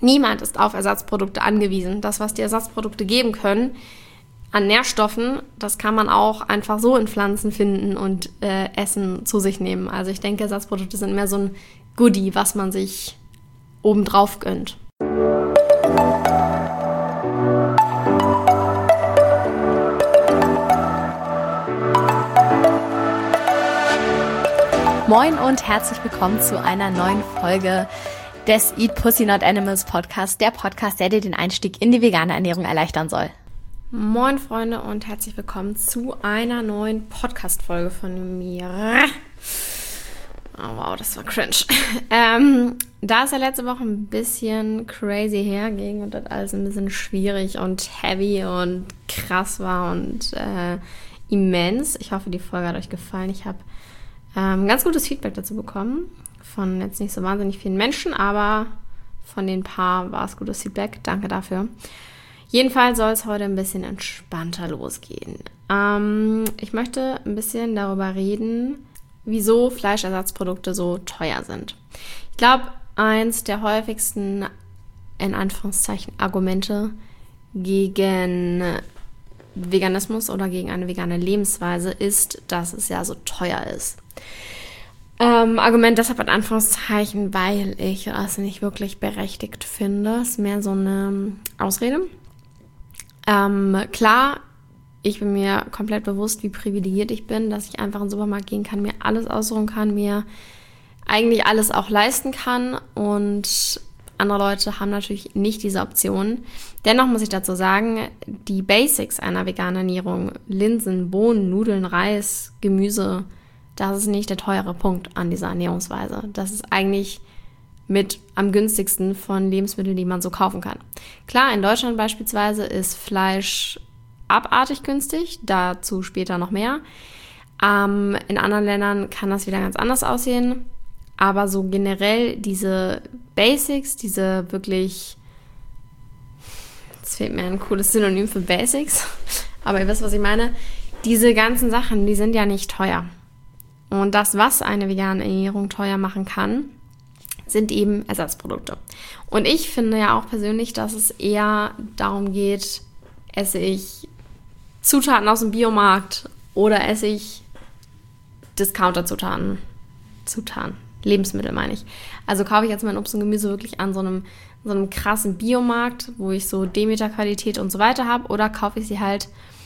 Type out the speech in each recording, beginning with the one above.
Niemand ist auf Ersatzprodukte angewiesen. Das, was die Ersatzprodukte geben können an Nährstoffen, das kann man auch einfach so in Pflanzen finden und Essen zu sich nehmen. Also ich denke, Ersatzprodukte sind mehr so ein Goodie, was man sich obendrauf gönnt. Moin und herzlich willkommen zu einer neuen Folge des Eat Pussy Not Animals Podcast, der Podcast, der dir den Einstieg in die vegane Ernährung erleichtern soll. Moin Freunde und herzlich willkommen zu einer neuen Podcast-Folge von mir. Oh wow, das war cringe. Da es ja letzte Woche ein bisschen crazy herging und das alles ein bisschen schwierig und heavy und krass war und immens. Ich hoffe, die Folge hat euch gefallen. Ich habe ganz gutes Feedback dazu bekommen. Von jetzt nicht so wahnsinnig vielen Menschen, aber von den paar war es gutes Feedback. Danke dafür. Jedenfalls soll es heute ein bisschen entspannter losgehen. Ich möchte ein bisschen darüber reden, wieso Fleischersatzprodukte so teuer sind. Ich glaube, eins der häufigsten, in Anführungszeichen, Argumente gegen Veganismus oder gegen eine vegane Lebensweise ist, dass es ja so teuer ist. Argument deshalb in Anführungszeichen, weil ich es nicht wirklich berechtigt finde. Ist mehr so eine Ausrede. Klar, ich bin mir komplett bewusst, wie privilegiert ich bin, dass ich einfach in den Supermarkt gehen kann, mir alles aussuchen kann, mir eigentlich alles auch leisten kann und andere Leute haben natürlich nicht diese Option. Dennoch muss ich dazu sagen, die Basics einer veganen Ernährung, Linsen, Bohnen, Nudeln, Reis, Gemüse, das ist nicht der teure Punkt an dieser Ernährungsweise. Das ist eigentlich mit am günstigsten von Lebensmitteln, die man so kaufen kann. Klar, in Deutschland beispielsweise ist Fleisch abartig günstig, dazu später noch mehr. In anderen Ländern kann das wieder ganz anders aussehen. Aber so generell diese Basics, diese wirklich, jetzt fehlt mir ein cooles Synonym für Basics, aber ihr wisst, was ich meine, diese ganzen Sachen, die sind ja nicht teuer. Und das, was eine vegane Ernährung teuer machen kann, sind eben Ersatzprodukte. Und ich finde ja auch persönlich, dass es eher darum geht, esse ich Zutaten aus dem Biomarkt oder esse ich Discounter-Zutaten. Lebensmittel meine ich. Also kaufe ich jetzt mein Obst und Gemüse wirklich an so einem krassen Biomarkt, wo ich so Demeter-Qualität und so weiter habe, oder kaufe ich sie halt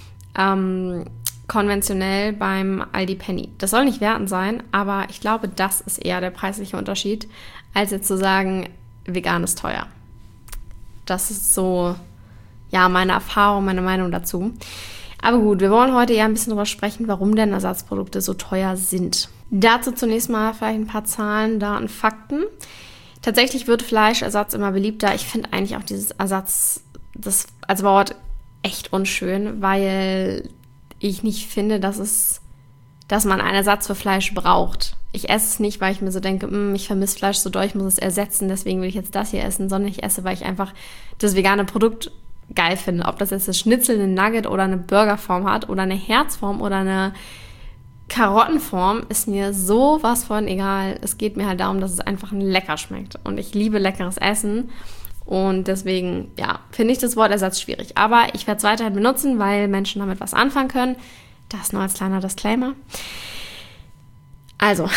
konventionell beim Aldi Penny. Das soll nicht wertend sein, aber ich glaube, das ist eher der preisliche Unterschied, als jetzt zu sagen, vegan ist teuer. Das ist so, ja, meine Erfahrung, meine Meinung dazu. Aber gut, wir wollen heute eher ein bisschen darüber sprechen, warum denn Ersatzprodukte so teuer sind. Dazu zunächst mal vielleicht ein paar Zahlen, Daten, Fakten. Tatsächlich wird Fleischersatz immer beliebter. Ich finde eigentlich auch dieses Ersatz, das als Wort echt unschön, weil ich nicht finde, dass man einen Ersatz für Fleisch braucht. Ich esse es nicht, weil ich mir so denke, ich vermisse Fleisch so doll, ich muss es ersetzen, deswegen will ich jetzt das hier essen, sondern ich esse, weil ich einfach das vegane Produkt geil finde. Ob das jetzt das Schnitzel, eine Nugget oder eine Burgerform hat oder eine Herzform oder eine Karottenform, ist mir sowas von egal. Es geht mir halt darum, dass es einfach lecker schmeckt. Und ich liebe leckeres Essen. Und deswegen, ja, finde ich das Wort Ersatz schwierig. Aber ich werde es weiterhin benutzen, weil Menschen damit was anfangen können. Das nur als kleiner Disclaimer. Also,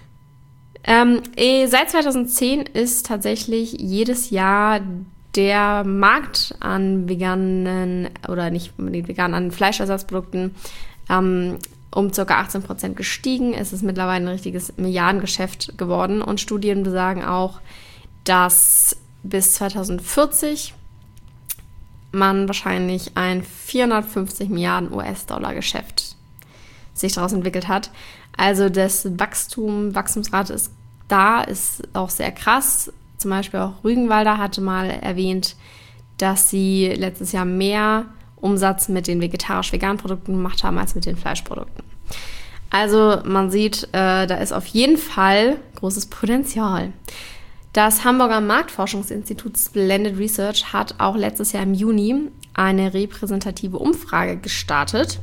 seit 2010 ist tatsächlich jedes Jahr der Markt an veganen, oder nicht unbedingt veganen, an Fleischersatzprodukten um ca. 18% gestiegen. Es ist mittlerweile ein richtiges Milliardengeschäft geworden. Und Studien besagen auch, dass bis 2040 man wahrscheinlich ein 450 Milliarden US-Dollar-Geschäft sich daraus entwickelt hat. Also das Wachstumsrate ist da, ist auch sehr krass. Zum Beispiel auch Rügenwalder hatte mal erwähnt, dass sie letztes Jahr mehr Umsatz mit den vegetarisch-veganen Produkten gemacht haben als mit den Fleischprodukten. Also man sieht, da ist auf jeden Fall großes Potenzial. Das Hamburger Marktforschungsinstitut Splendid Research hat auch letztes Jahr im Juni eine repräsentative Umfrage gestartet.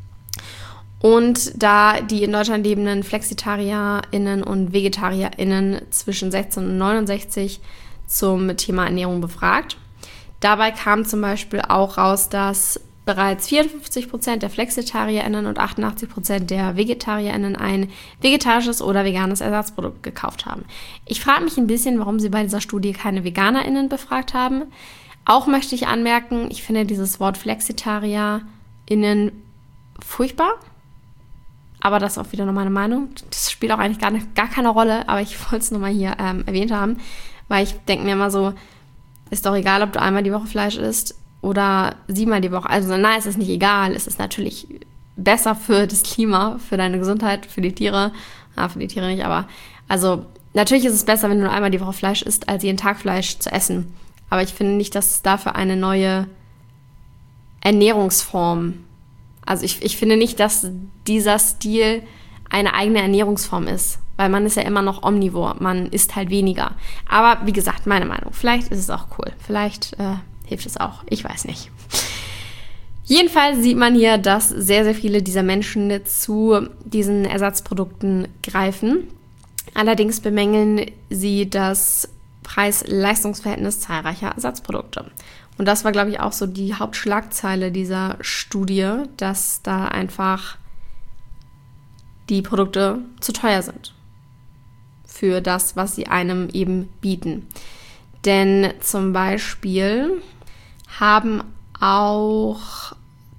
Und da die in Deutschland lebenden FlexitarierInnen und VegetarierInnen zwischen 16 und 69 zum Thema Ernährung befragt. Dabei kam zum Beispiel auch raus, dass bereits 54% der FlexitarierInnen und 88% der VegetarierInnen ein vegetarisches oder veganes Ersatzprodukt gekauft haben. Ich frage mich ein bisschen, warum sie bei dieser Studie keine VeganerInnen befragt haben. Auch möchte ich anmerken, ich finde dieses Wort FlexitarierInnen furchtbar. Aber das ist auch wieder nur meine Meinung. Das spielt auch eigentlich gar keine Rolle, aber ich wollte es nochmal hier erwähnt haben, weil ich denke mir immer so, ist doch egal, ob du einmal die Woche Fleisch isst oder 7-mal die Woche. Also nein, es ist nicht egal. Es ist natürlich besser für das Klima, für deine Gesundheit, für die Tiere. Für die Tiere nicht, aber also natürlich ist es besser, wenn du nur einmal die Woche Fleisch isst, als jeden Tag Fleisch zu essen. Aber ich finde nicht, dass es dafür eine neue Ernährungsform, also ich finde nicht, dass dieser Stil eine eigene Ernährungsform ist, weil man ist ja immer noch omnivor, man isst halt weniger. Aber wie gesagt, meine Meinung, vielleicht ist es auch cool, vielleicht hilft es auch, ich weiß nicht. Jedenfalls sieht man hier, dass sehr, sehr viele dieser Menschen zu diesen Ersatzprodukten greifen. Allerdings bemängeln sie das Preis-Leistungs-Verhältnis zahlreicher Ersatzprodukte. Und das war, glaube ich, auch so die Hauptschlagzeile dieser Studie, dass da einfach die Produkte zu teuer sind für das, was sie einem eben bieten. Denn zum Beispiel haben auch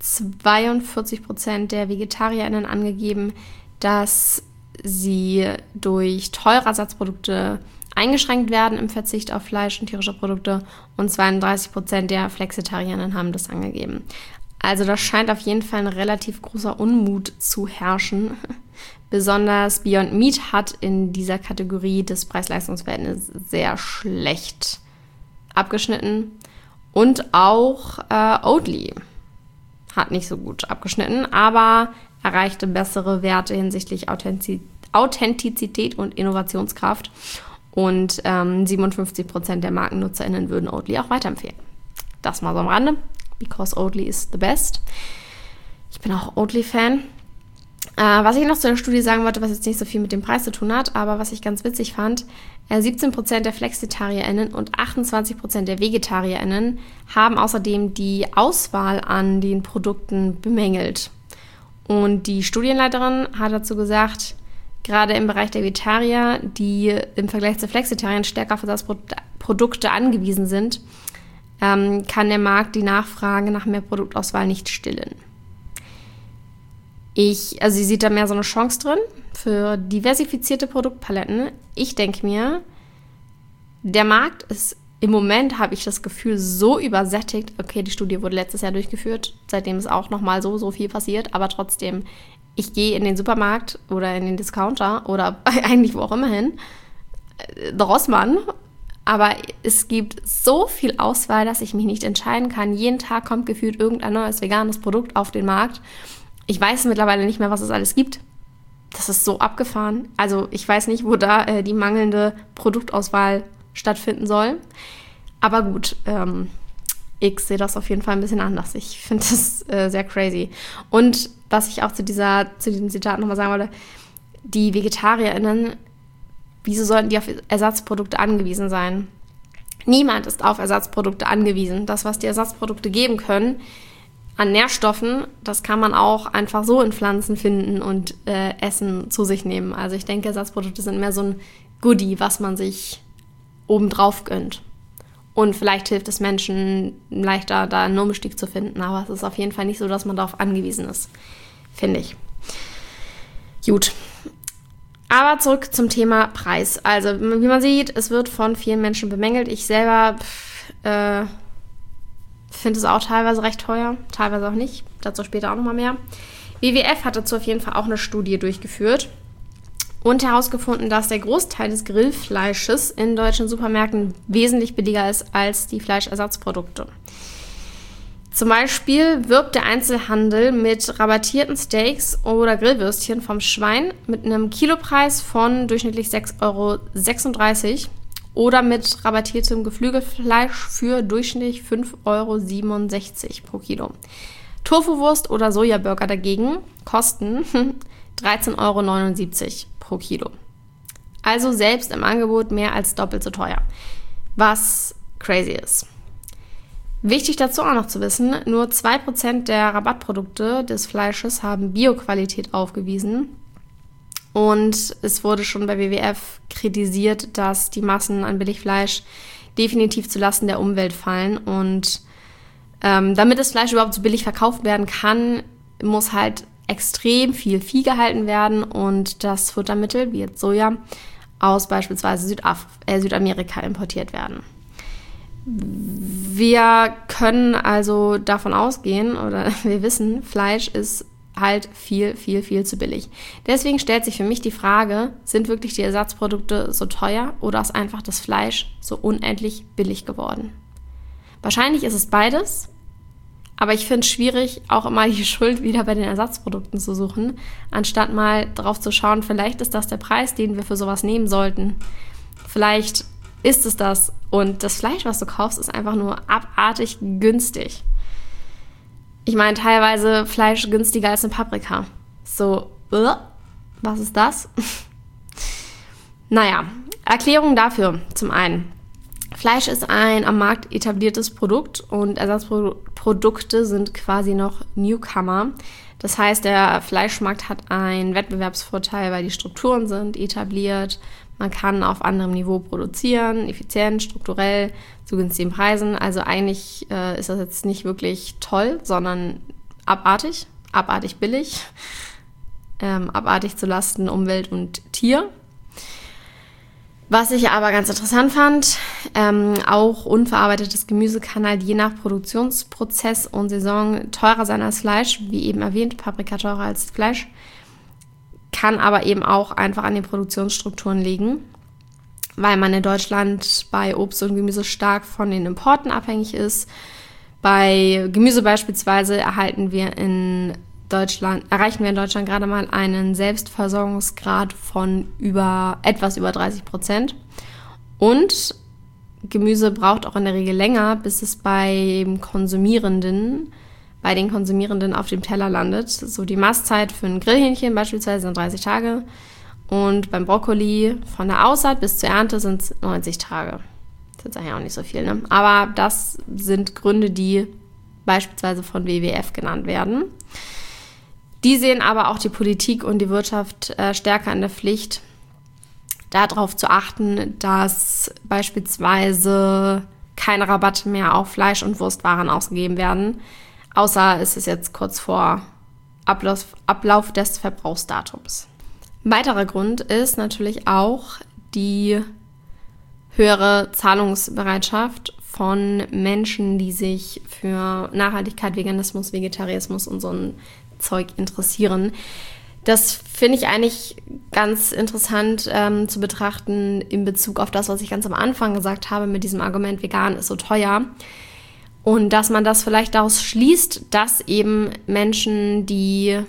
42% der VegetarierInnen angegeben, dass sie durch teure Ersatzprodukte eingeschränkt werden im Verzicht auf Fleisch und tierische Produkte und 32% der FlexitarierInnen haben das angegeben. Also da scheint auf jeden Fall ein relativ großer Unmut zu herrschen. Besonders Beyond Meat hat in dieser Kategorie des Preis-Leistungs-Verhältnisses sehr schlecht abgeschnitten. Und auch Oatly hat nicht so gut abgeschnitten, aber erreichte bessere Werte hinsichtlich Authentizität und Innovationskraft. Und 57% der MarkennutzerInnen würden Oatly auch weiterempfehlen. Das mal so am Rande, because Oatly is the best. Ich bin auch Oatly-Fan. Was ich noch zu der Studie sagen wollte, was jetzt nicht so viel mit dem Preis zu tun hat, aber was ich ganz witzig fand, 17% der FlexitarierInnen und 28% der VegetarierInnen haben außerdem die Auswahl an den Produkten bemängelt. Und die Studienleiterin hat dazu gesagt, gerade im Bereich der Vegetarier, die im Vergleich zu Flexitariern stärker auf das Produkte angewiesen sind, kann der Markt die Nachfrage nach mehr Produktauswahl nicht stillen. Also sie sieht da mehr so eine Chance drin für diversifizierte Produktpaletten. Ich denke mir, der Markt ist im Moment, habe ich das Gefühl, so übersättigt. Okay, die Studie wurde letztes Jahr durchgeführt, seitdem ist auch nochmal so viel passiert, aber trotzdem, ich gehe in den Supermarkt oder in den Discounter oder eigentlich wo auch immer hin, Rossmann, aber es gibt so viel Auswahl, dass ich mich nicht entscheiden kann. Jeden Tag kommt gefühlt irgendein neues veganes Produkt auf den Markt. Ich weiß mittlerweile nicht mehr, was es alles gibt. Das ist so abgefahren. Also ich weiß nicht, wo da die mangelnde Produktauswahl stattfinden soll. Aber gut, ich sehe das auf jeden Fall ein bisschen anders. Ich finde das sehr crazy. Und was ich auch zu diesem Zitat nochmal sagen wollte, die VegetarierInnen, wieso sollten die auf Ersatzprodukte angewiesen sein? Niemand ist auf Ersatzprodukte angewiesen. Das, was die Ersatzprodukte geben können, an Nährstoffen, das kann man auch einfach so in Pflanzen finden und Essen zu sich nehmen. Also ich denke, Ersatzprodukte sind mehr so ein Goodie, was man sich obendrauf gönnt. Und vielleicht hilft es Menschen leichter, da einen Umstieg zu finden. Aber es ist auf jeden Fall nicht so, dass man darauf angewiesen ist, finde ich. Gut. Aber zurück zum Thema Preis. Also wie man sieht, es wird von vielen Menschen bemängelt. Ich selber finde es auch teilweise recht teuer, teilweise auch nicht. Dazu später auch nochmal mehr. WWF hat dazu auf jeden Fall auch eine Studie durchgeführt und herausgefunden, dass der Großteil des Grillfleisches in deutschen Supermärkten wesentlich billiger ist als die Fleischersatzprodukte. Zum Beispiel wirbt der Einzelhandel mit rabattierten Steaks oder Grillwürstchen vom Schwein mit einem Kilopreis von durchschnittlich 6,36 € oder mit rabattiertem Geflügelfleisch für durchschnittlich 5,67 € pro Kilo. Tofuwurst oder Sojaburger dagegen kosten 13,79 € pro Kilo. Also selbst im Angebot mehr als doppelt so teuer. was crazy ist. Wichtig dazu auch noch zu wissen, nur 2% der Rabattprodukte des Fleisches haben Bioqualität aufgewiesen. Und es wurde schon bei WWF kritisiert, dass die Massen an Billigfleisch definitiv zulasten der Umwelt fallen. Und damit das Fleisch überhaupt so billig verkauft werden kann, muss halt extrem viel Vieh gehalten werden. Und das Futtermittel, wie jetzt Soja, aus beispielsweise Südamerika importiert werden. Wir können also davon ausgehen, oder wir wissen, Fleisch ist halt viel, viel, viel zu billig. Deswegen stellt sich für mich die Frage, sind wirklich die Ersatzprodukte so teuer oder ist einfach das Fleisch so unendlich billig geworden? Wahrscheinlich ist es beides, aber ich finde es schwierig, auch immer die Schuld wieder bei den Ersatzprodukten zu suchen, anstatt mal drauf zu schauen, vielleicht ist das der Preis, den wir für sowas nehmen sollten. Vielleicht ist es das und das Fleisch, was du kaufst, ist einfach nur abartig günstig. Ich meine, teilweise Fleisch günstiger als eine Paprika. So, was ist das? Naja, Erklärung dafür zum einen. Fleisch ist ein am Markt etabliertes Produkt und Ersatzprodukte sind quasi noch Newcomer. Das heißt, der Fleischmarkt hat einen Wettbewerbsvorteil, weil die Strukturen sind etabliert. Man kann auf anderem Niveau produzieren, effizient, strukturell, zu günstigen Preisen. Also eigentlich ist das jetzt nicht wirklich toll, sondern abartig billig, abartig zulasten Umwelt und Tier. Was ich aber ganz interessant fand, auch unverarbeitetes Gemüse kann halt je nach Produktionsprozess und Saison teurer sein als Fleisch, wie eben erwähnt, Paprika teurer als Fleisch. Kann aber eben auch einfach an den Produktionsstrukturen liegen, weil man in Deutschland bei Obst und Gemüse stark von den Importen abhängig ist. Bei Gemüse beispielsweise erreichen wir in Deutschland gerade mal einen Selbstversorgungsgrad von etwas über 30%. Und Gemüse braucht auch in der Regel länger, bis es bei den Konsumierenden auf dem Teller landet. So die Mastzeit für ein Grillhähnchen beispielsweise sind 30 Tage und beim Brokkoli von der Aussaat bis zur Ernte sind es 90 Tage. Das ist eigentlich auch nicht so viel, ne? Aber das sind Gründe, die beispielsweise von WWF genannt werden. Die sehen aber auch die Politik und die Wirtschaft stärker in der Pflicht, darauf zu achten, dass beispielsweise keine Rabatte mehr auf Fleisch- und Wurstwaren ausgegeben werden. Außer es ist jetzt kurz vor Ablauf des Verbrauchsdatums. Ein weiterer Grund ist natürlich auch die höhere Zahlungsbereitschaft von Menschen, die sich für Nachhaltigkeit, Veganismus, Vegetarismus und so ein Zeug interessieren. Das finde ich eigentlich ganz interessant zu betrachten in Bezug auf das, was ich ganz am Anfang gesagt habe mit diesem Argument, vegan ist so teuer. Und dass man das vielleicht daraus schließt, dass eben Menschen, die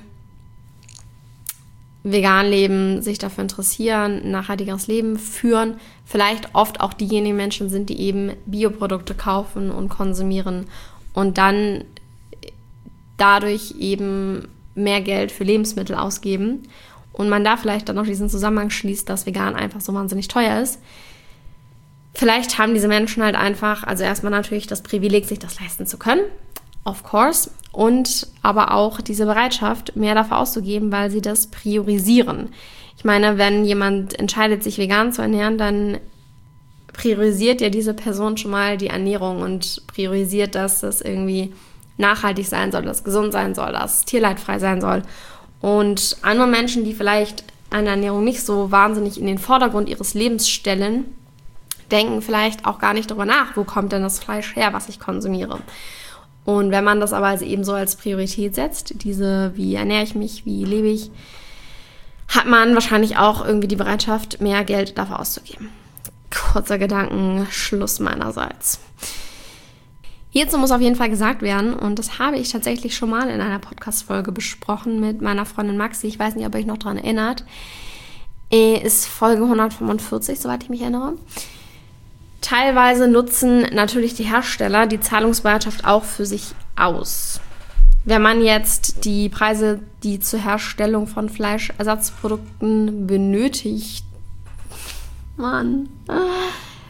vegan leben, sich dafür interessieren, ein nachhaltigeres Leben führen, vielleicht oft auch diejenigen Menschen sind, die eben Bioprodukte kaufen und konsumieren und dann dadurch eben mehr Geld für Lebensmittel ausgeben. Und man da vielleicht dann noch diesen Zusammenhang schließt, dass vegan einfach so wahnsinnig teuer ist. Vielleicht haben diese Menschen halt einfach, also erstmal natürlich das Privileg, sich das leisten zu können, of course, und aber auch diese Bereitschaft, mehr dafür auszugeben, weil sie das priorisieren. Ich meine, wenn jemand entscheidet, sich vegan zu ernähren, dann priorisiert ja diese Person schon mal die Ernährung und priorisiert, dass das irgendwie nachhaltig sein soll, dass es gesund sein soll, dass es tierleidfrei sein soll. Und andere Menschen, die vielleicht eine Ernährung nicht so wahnsinnig in den Vordergrund ihres Lebens stellen, denken vielleicht auch gar nicht darüber nach, wo kommt denn das Fleisch her, was ich konsumiere. Und wenn man das aber also eben so als Priorität setzt, wie ernähre ich mich, wie lebe ich, hat man wahrscheinlich auch irgendwie die Bereitschaft, mehr Geld dafür auszugeben. Kurzer Gedankenschluss meinerseits. Hierzu muss auf jeden Fall gesagt werden, und das habe ich tatsächlich schon mal in einer Podcast-Folge besprochen mit meiner Freundin Maxi, ich weiß nicht, ob ihr euch noch daran erinnert, ist Folge 145, soweit ich mich erinnere. Teilweise nutzen natürlich die Hersteller die Zahlungsbereitschaft auch für sich aus. Wenn man jetzt die Preise, die zur Herstellung von Fleischersatzprodukten benötigt,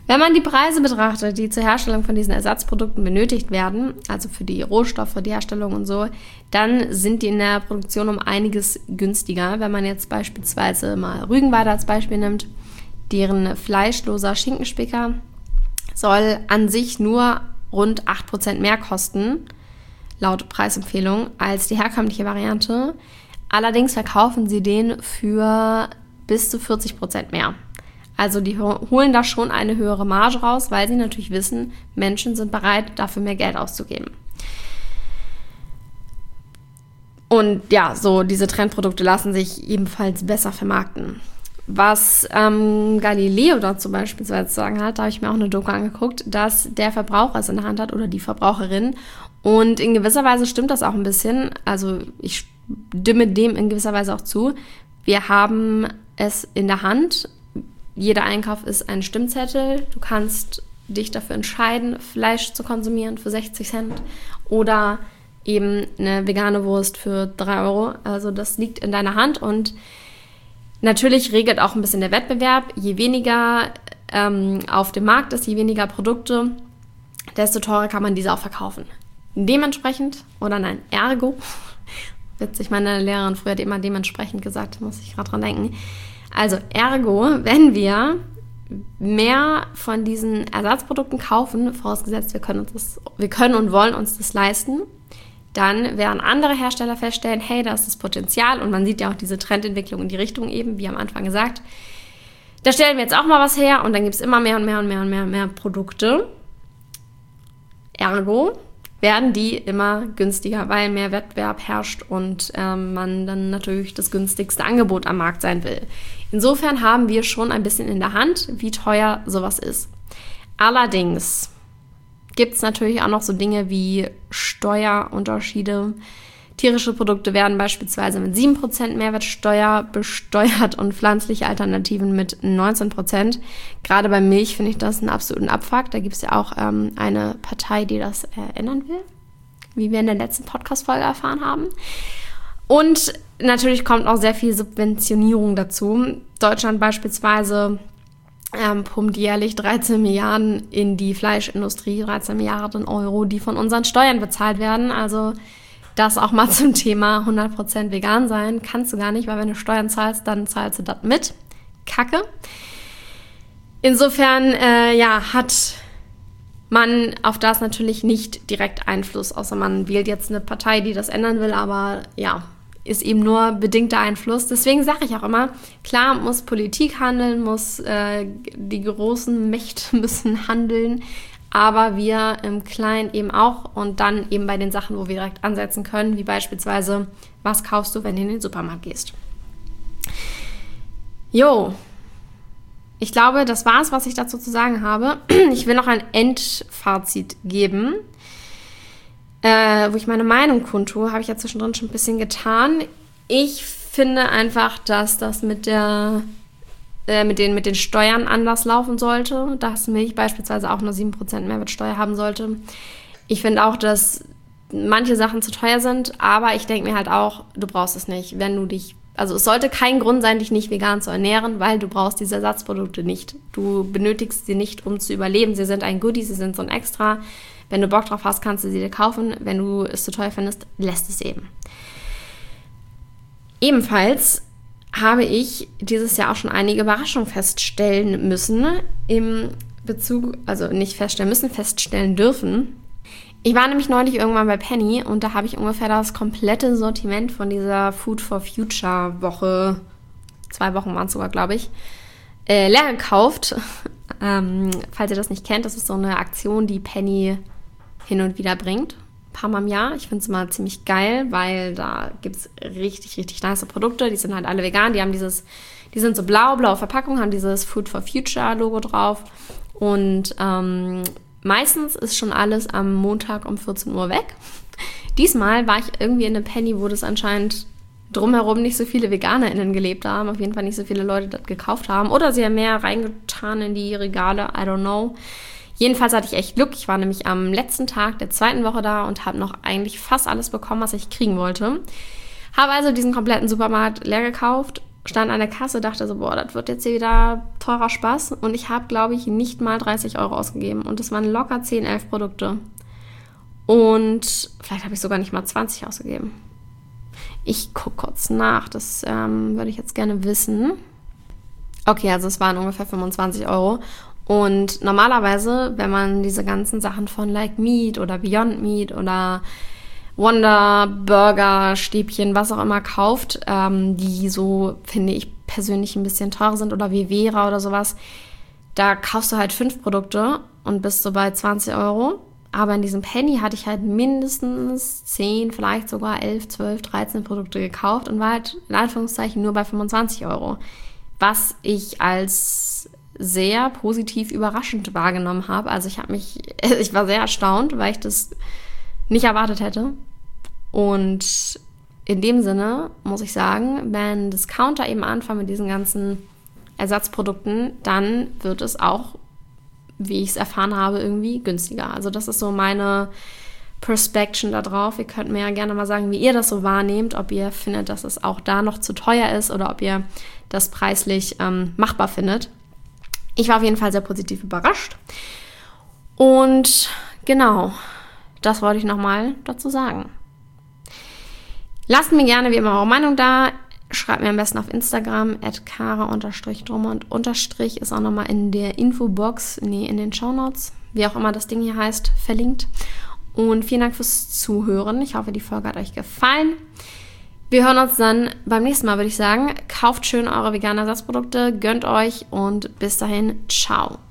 Wenn man die Preise betrachtet, die zur Herstellung von diesen Ersatzprodukten benötigt werden, also für die Rohstoffe, die Herstellung und so, dann sind die in der Produktion um einiges günstiger. Wenn man jetzt beispielsweise mal Rügenwalder als Beispiel nimmt, deren fleischloser Schinkenspicker soll an sich nur rund 8% mehr kosten, laut Preisempfehlung, als die herkömmliche Variante. Allerdings verkaufen sie den für bis zu 40% mehr. Also die holen da schon eine höhere Marge raus, weil sie natürlich wissen, Menschen sind bereit, dafür mehr Geld auszugeben. Und ja, so diese Trendprodukte lassen sich ebenfalls besser vermarkten. Was Galileo dazu beispielsweise zu sagen hat, da habe ich mir auch eine Doku angeguckt, dass der Verbraucher es in der Hand hat oder die Verbraucherin. Und in gewisser Weise stimmt das auch ein bisschen. Also ich stimme dem in gewisser Weise auch zu. Wir haben es in der Hand. Jeder Einkauf ist ein Stimmzettel. Du kannst dich dafür entscheiden, Fleisch zu konsumieren für 60 Cent oder eben eine vegane Wurst für 3 Euro. Also das liegt in deiner Hand und natürlich regelt auch ein bisschen der Wettbewerb. Je weniger auf dem Markt ist, je weniger Produkte, desto teurer kann man diese auch verkaufen. Dementsprechend, ergo, witzig, meine Lehrerin früher hat immer dementsprechend gesagt, muss ich gerade dran denken. Also ergo, wenn wir mehr von diesen Ersatzprodukten kaufen, vorausgesetzt wir können und wollen uns das leisten, dann werden andere Hersteller feststellen, hey, da ist das Potenzial und man sieht ja auch diese Trendentwicklung in die Richtung eben, wie am Anfang gesagt. Da stellen wir jetzt auch mal was her und dann gibt es immer mehr und mehr und mehr und mehr und mehr Produkte. Ergo werden die immer günstiger, weil mehr Wettbewerb herrscht und man dann natürlich das günstigste Angebot am Markt sein will. Insofern haben wir schon ein bisschen in der Hand, wie teuer sowas ist. Allerdings gibt es natürlich auch noch so Dinge wie Steuerunterschiede. Tierische Produkte werden beispielsweise mit 7% Mehrwertsteuer besteuert und pflanzliche Alternativen mit 19%. Gerade bei Milch finde ich das einen absoluten Abfuck. Da gibt es ja auch eine Partei, die das ändern will, wie wir in der letzten Podcast-Folge erfahren haben. Und natürlich kommt auch sehr viel Subventionierung dazu. Deutschland beispielsweise pumpt jährlich 13 Milliarden in die Fleischindustrie, 13 Milliarden Euro, die von unseren Steuern bezahlt werden. Also das auch mal zum Thema 100% vegan sein. Kannst du gar nicht, weil wenn du Steuern zahlst, dann zahlst du das mit. Kacke. Insofern hat man auf das natürlich nicht direkt Einfluss, außer man wählt jetzt eine Partei, die das ändern will, aber ja, ist eben nur bedingter Einfluss. Deswegen sage ich auch immer, klar muss Politik handeln, die großen Mächte müssen handeln, aber wir im Kleinen eben auch und dann eben bei den Sachen, wo wir direkt ansetzen können, wie beispielsweise, was kaufst du, wenn du in den Supermarkt gehst. Jo, ich glaube, das war's, was ich dazu zu sagen habe. Ich will noch ein Endfazit geben, wo ich meine Meinung kundtue, habe ich ja zwischendrin schon ein bisschen getan. Ich finde einfach, dass das mit den Steuern anders laufen sollte, dass Milch beispielsweise auch nur 7% Mehrwertsteuer haben sollte. Ich finde auch, dass manche Sachen zu teuer sind, aber ich denke mir halt auch, du brauchst es nicht, also es sollte kein Grund sein, dich nicht vegan zu ernähren, weil du brauchst diese Ersatzprodukte nicht. Du benötigst sie nicht, um zu überleben. Sie sind ein Goodie, sie sind so ein Extra. Wenn du Bock drauf hast, kannst du sie dir kaufen. Wenn du es zu teuer findest, lässt es eben. Ebenfalls habe ich dieses Jahr auch schon einige Überraschungen feststellen müssen feststellen dürfen. Ich war nämlich neulich irgendwann bei Penny und da habe ich ungefähr das komplette Sortiment von dieser Food for Future Woche, 2 Wochen waren es sogar, glaube ich, leer gekauft. Falls ihr das nicht kennt, das ist so eine Aktion, die Penny hin und wieder bringt. Ein paar Mal im Jahr. Ich finde es immer ziemlich geil, weil da gibt es richtig, richtig nice Produkte. Die sind halt alle vegan. Die sind so blaue Verpackung, haben dieses Food for Future Logo drauf. Und meistens ist schon alles am Montag um 14 Uhr weg. Diesmal war ich irgendwie in einem Penny, wo das anscheinend drumherum nicht so viele VeganerInnen gelebt haben. Auf jeden Fall nicht so viele Leute das gekauft haben. Oder sie haben mehr reingetan in die Regale. I don't know. Jedenfalls hatte ich echt Glück. Ich war nämlich am letzten Tag der 2. Woche da und habe noch eigentlich fast alles bekommen, was ich kriegen wollte. Habe also diesen kompletten Supermarkt leer gekauft. stand an der Kasse, dachte so, boah, das wird jetzt hier wieder teurer Spaß. Und ich habe, glaube ich, nicht mal 30 € ausgegeben. Und das waren locker 10, 11 Produkte. Und vielleicht habe ich sogar nicht mal 20 ausgegeben. Ich gucke kurz nach, das würde ich jetzt gerne wissen. Okay, also es waren ungefähr 25 €. Und normalerweise, wenn man diese ganzen Sachen von Like Meat oder Beyond Meat oder Wonder Burger, Stäbchen, was auch immer kauft, die so, finde ich, persönlich ein bisschen teurer sind oder wie Vera oder sowas, da kaufst du halt 5 Produkte und bist so bei 20 €. Aber in diesem Penny hatte ich halt mindestens 10, vielleicht sogar 11, 12, 13 Produkte gekauft und war halt in Anführungszeichen nur bei 25 €. Was ich als sehr positiv überraschend wahrgenommen habe. Also ich war sehr erstaunt, weil ich das nicht erwartet hätte. Und in dem Sinne muss ich sagen, wenn Discounter eben anfangen mit diesen ganzen Ersatzprodukten, dann wird es auch, wie ich es erfahren habe, irgendwie günstiger. Also das ist so meine Perspektion da drauf. Ihr könnt mir ja gerne mal sagen, wie ihr das so wahrnehmt, ob ihr findet, dass es auch da noch zu teuer ist oder ob ihr das preislich machbar findet. Ich war auf jeden Fall sehr positiv überrascht. Und genau, das wollte ich nochmal dazu sagen. Lasst mir gerne wie immer eure Meinung da. Schreibt mir am besten auf Instagram @kara_drumme ist auch nochmal in der Infobox, in den Shownotes, wie auch immer das Ding hier heißt, verlinkt. Und vielen Dank fürs Zuhören. Ich hoffe, die Folge hat euch gefallen. Wir hören uns dann beim nächsten Mal, würde ich sagen. Kauft schön eure veganen Ersatzprodukte, gönnt euch und bis dahin, ciao.